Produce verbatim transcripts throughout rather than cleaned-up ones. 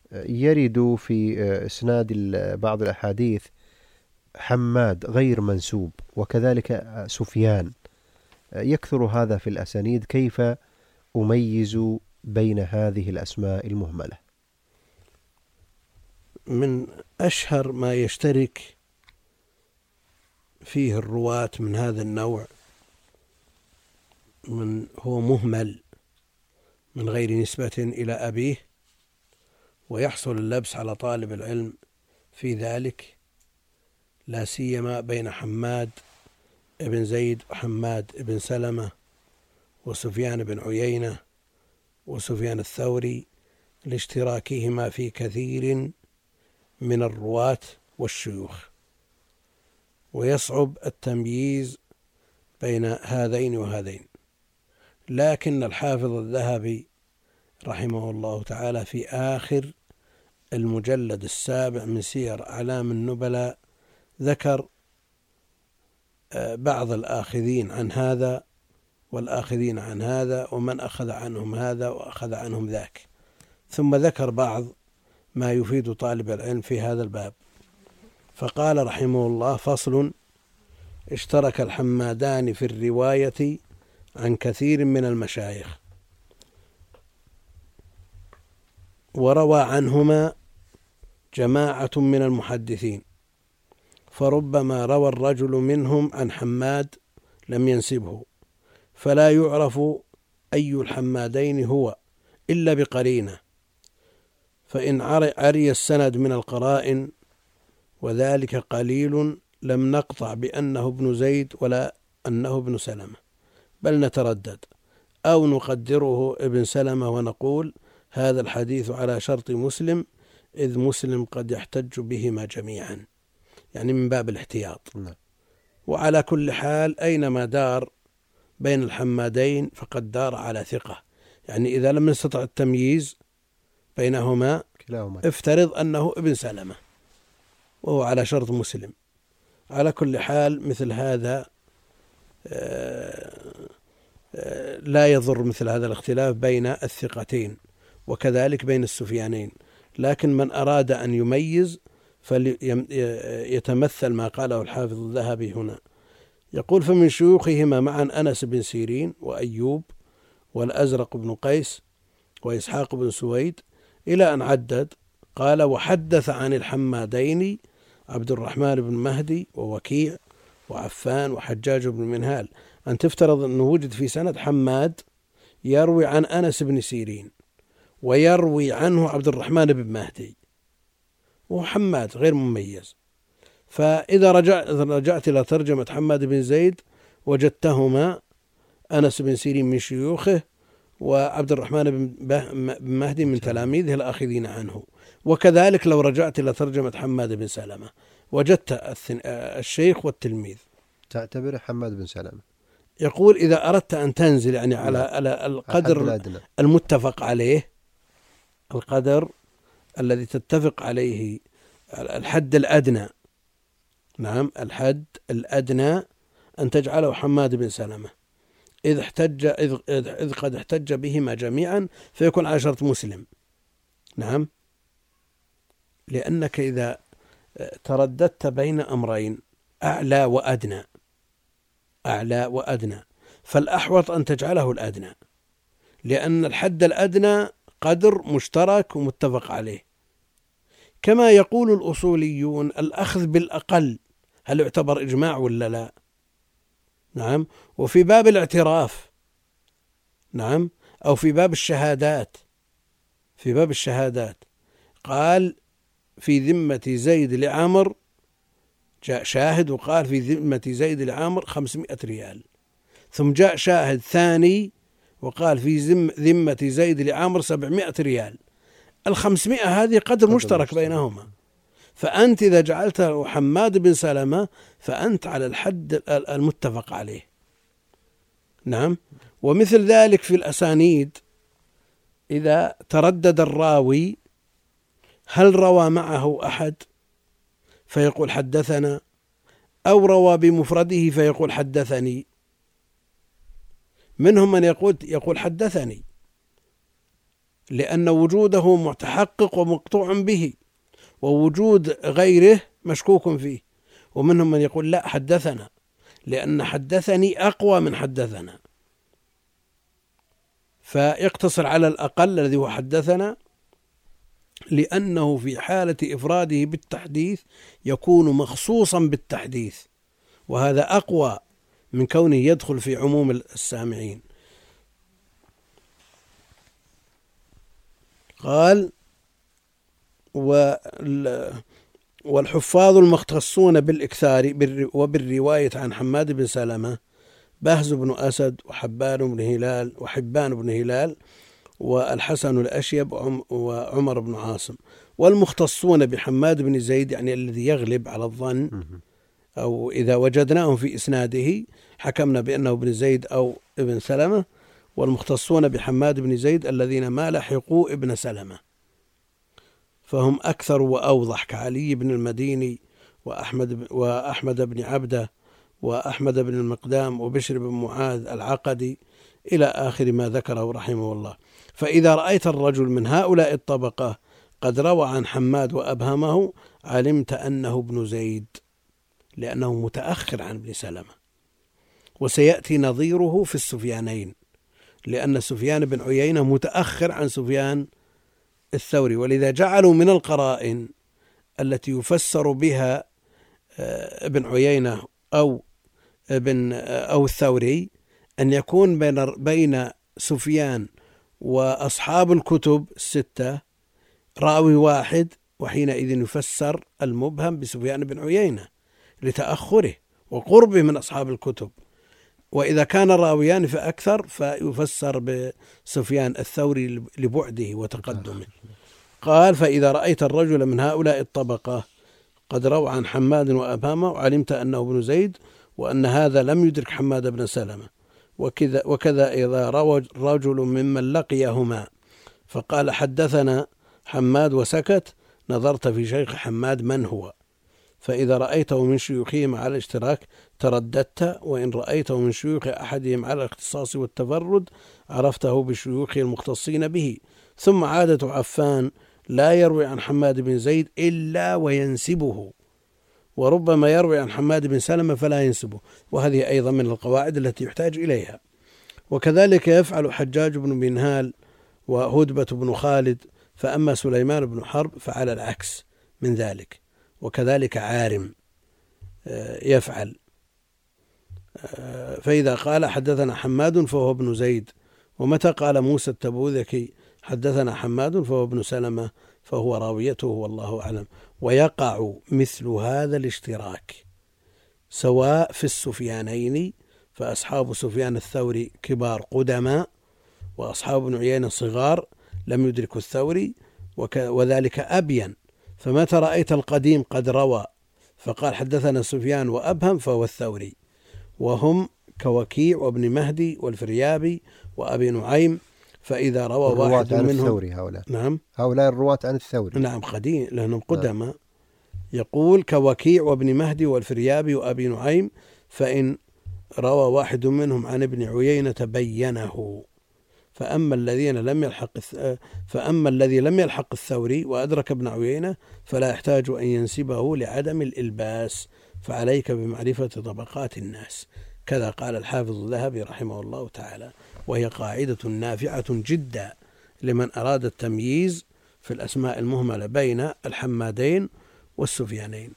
يرد في إسناد بعض الأحاديث حماد غير منسوب، وكذلك سفيان، يكثر هذا في الأسانيد، كيف أميز بين هذه الأسماء المهملة؟ من أشهر ما يشترك فيه الرواة من هذا النوع من هو مهمل من غير نسبة إلى أبيه، ويحصل اللبس على طالب العلم في ذلك، لا سيما بين حماد بن زيد وحماد بن سلمة وسفيان بن عيينة وسفيان الثوري، لاشتراكهما في كثير من الرواة والشيوخ، ويصعب التمييز بين هذين وهذين. لكن الحافظ الذهبي رحمه الله تعالى في آخر المجلد السابع من سير أعلام النبلاء ذكر بعض الآخذين عن هذا والآخذين عن هذا، ومن أخذ عنهم هذا وأخذ عنهم ذاك، ثم ذكر بعض ما يفيد طالب العلم في هذا الباب، فقال رحمه الله: فصل: اشترك الحمادان في الرواية عن كثير من المشايخ، وروى عنهما جماعة من المحدثين، فربما روى الرجل منهم عن حماد لم ينسبه، فلا يعرف أي الحمادين هو إلا بقرينة، فإن عري السند من القرائن وذلك قليل لم نقطع بأنه ابن زيد ولا أنه ابن سلمة، بل نتردد أو نقدره ابن سلمة ونقول هذا الحديث على شرط مسلم، إذ مسلم قد يحتج بهما جميعا، يعني من باب الاحتياط. وعلى كل حال أينما دار بين الحمادين فقد دار على ثقة، يعني إذا لم نستطع التمييز بينهما افترض أنه ابن سلمة وهو على شرط مسلم. على كل حال مثل هذا لا يضر مثل هذا الاختلاف بين الثقتين، وكذلك بين السفيانين، لكن من أراد أن يميز فليتمثل ما قاله الحافظ الذهبي هنا. يقول: فمن شيوخهما معا أنس بن سيرين وأيوب والأزرق بن قيس وإسحاق بن سويد، إلى أن عدد. قال: وحدث عن الحمادين عبد الرحمن بن مهدي ووكيع وعفان وحجاج بن منهال. أن تفترض أنه وجد في سند حماد يروي عن أنس بن سيرين ويروي عنه عبد الرحمن بن مهدي، وحماد غير مميز. فإذا رجعت, رجعت إلى ترجمة حماد بن زيد وجدتهما أنس بن سيرين من شيوخه وعبد الرحمن بن مهدي من تلاميذه الآخذين عنه. وكذلك لو رجعت إلى ترجمة حماد بن سلمة وجدت الشيخ والتلميذ. تعتبر حماد بن سلمة. يقول: إذا أردت أن تنزل يعني على القدر المتفق عليه، القدر الذي تتفق عليه، الحد الأدنى، نعم الحد الأدنى أن تجعله حماد بن سلمة، إذ احتج إذ, إذ قد احتج بهما جميعا فيكون على شرط مسلم. نعم، لأنك إذا ترددت بين أمرين أعلى وأدنى أعلى وأدنى فالأحوط أن تجعله الأدنى، لأن الحد الأدنى قدر مشترك ومتفق عليه. كما يقول الأصوليون: الأخذ بالأقل هل يعتبر إجماع ولا لا؟ نعم. وفي باب الاعتراف، نعم، أو في باب الشهادات، في باب الشهادات قال في ذمة زيد لعمر، جاء شاهد وقال في ذمة زيد لعمر خمسمائة ريال، ثم جاء شاهد ثاني وقال في ذمة زيد لعمر سبعمائة ريال. الخمسمائة هذه قدر مشترك بينهما، فأنت إذا جعلته حماد بن سلمة فأنت على الحد المتفق عليه. نعم. ومثل ذلك في الأسانيد، إذا تردد الراوي هل روى معه أحد فيقول حدثنا، أو روى بمفرده فيقول حدثني. منهم من يقول يقول حدثني، لأن وجوده متحقق ومقطوع به، ووجود غيره مشكوك فيه. ومنهم من يقول لا، حدثنا، لأن حدثني أقوى من حدثنا، فيقتصر على الأقل الذي هو حدثنا، لأنه في حالة إفراده بالتحديث يكون مخصوصا بالتحديث، وهذا أقوى من كونه يدخل في عموم السامعين. قال: والحفاظ المختصون بالإكثار وبالرواية عن حماد بن سلمة بهز بن أسد وحبان بن هلال وحبان بن هلال والحسن الأشيب وعمر بن عاصم. والمختصون بحماد بن زيد يعني الذي يغلب على الظن، أو إذا وجدناه في إسناده حكمنا بأنه ابن زيد أو ابن سلمة. والمختصون بحماد بن زيد الذين ما لحقوا ابن سلمة، فهم أكثر وأوضح، كعلي بن المديني وأحمد, وأحمد بن عبده وأحمد بن المقدام وبشر بن معاذ العقدي إلى آخر ما ذكره رحمه الله. فإذا رأيت الرجل من هؤلاء الطبقة قد روى عن حماد وأبهمه علمت أنه ابن زيد، لأنه متأخر عن ابن سلمة. وسيأتي نظيره في السفيانين، لأن سفيان بن عيينة متأخر عن سفيان الثوري، ولذا جعلوا من القرائن التي يفسر بها ابن عيينة أو ابن أو الثوري أن يكون بين بين سفيان وأصحاب الكتب الستة راوي واحد، وحينئذ يفسر المبهم بسفيان بن عيينة لتأخره وقربه من أصحاب الكتب. وإذا كان راويان فأكثر فيفسر بسفيان الثوري لبعده وتقدمه. قال: فإذا رأيت الرجل من هؤلاء الطبقة قد روى عن حماد وأبهمه علمت أنه ابن زيد، وأن هذا لم يدرك حماد بن سلمة. وكذا, وكذا إذا روى رجل ممن لقيهما فقال حدثنا حماد وسكت نظرت في شيخ حماد من هو، فإذا رأيته من شيوخهم على الاشتراك ترددت، وإن رأيته من شيوخ أحدهم على الاختصاص والتفرد عرفته بشيوخ المختصين به. ثم عادة عفان لا يروي عن حماد بن زيد إلا وينسبه، وربما يروي عن حماد بن سلمة فلا ينسبه، وهذه أيضا من القواعد التي يحتاج إليها. وكذلك يفعل حجاج بن منهال وهدبة بن خالد، فأما سليمان بن حرب فعلى العكس من ذلك. وكذلك عارم يفعل، فإذا قال حدثنا حماد فهو ابن زيد، ومتى قال موسى التبوذكي حدثنا حماد فهو ابن سلمة فهو راويته والله أعلم. ويقع مثل هذا الاشتراك سواء في السفيانين، فأصحاب سفيان الثوري كبار قدماء، وأصحاب ابن عيينة صغار لم يدركوا الثوري، وذلك أبين. فمتى رأيت القديم قد روى فقال حدثنا سفيان وأبهم فهو الثوري، وهم كوكيع وابن مهدي والفريابي وأبي نعيم. فإذا روى واحد منهم الثوري هؤلاء نعم هؤلاء الرواة عن الثوري نعم قديم لأنهم قدماء. يقول كوكيع وابن مهدي والفريابي وأبي نعيم، فإن روى واحد منهم عن ابن عيينة بينه. فأما الذين لم يلحق فأما الذي لم يلحق الثوري وأدرك ابن عيينة فلا يحتاج أن ينسبه لعدم الإلباس، فعليك بمعرفة طبقات الناس. كذا قال الحافظ الذهبي رحمه الله تعالى، وهي قاعدة نافعة جدا لمن أراد التمييز في الأسماء المهملة بين الحمادين والسفيانين.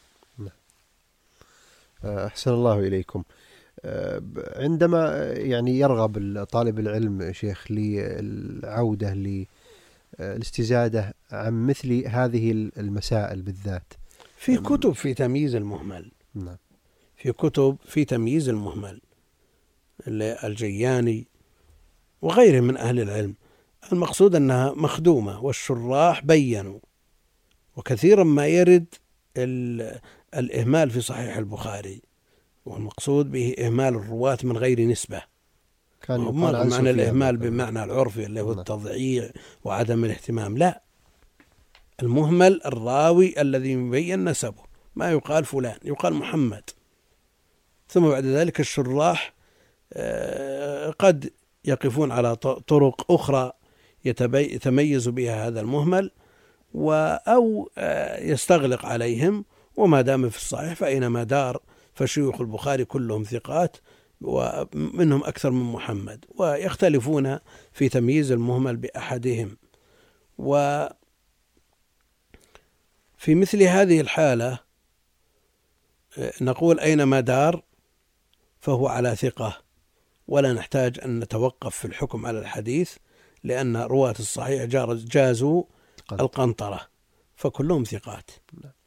أحسن الله إليكم. عندما يعني يرغب طالب العلم شيخ للعودة للاستزادة عن مثل هذه المسائل بالذات، في كتب في تمييز المهمل نعم. في كتب في تمييز المهمل الجياني وغيره من أهل العلم، المقصود أنها مخدومة والشراح بيّنوا. وكثيرا ما يرد الإهمال في صحيح البخاري، والمقصود به إهمال الرواة من غير نسبة، كان معنى الإهمال بمعنى العرفي اللي هو التضييع وعدم الاهتمام. لا، المهمل الراوي الذي يبين نسبه، ما يقال فلان، يقال محمد. ثم بعد ذلك الشراح قد يقفون على طرق أخرى يتميز بها هذا المهمل أو يستغلق عليهم. وما دام في الصحيح فأينما دار فشيوخ البخاري كلهم ثقات ومنهم أكثر من محمد، ويختلفون في تمييز المهمل بأحدهم. وفي مثل هذه الحالة نقول أينما دار فهو على ثقة، ولا نحتاج أن نتوقف في الحكم على الحديث، لأن رواة الصحيح جازوا القنطرة فكلهم ثقات.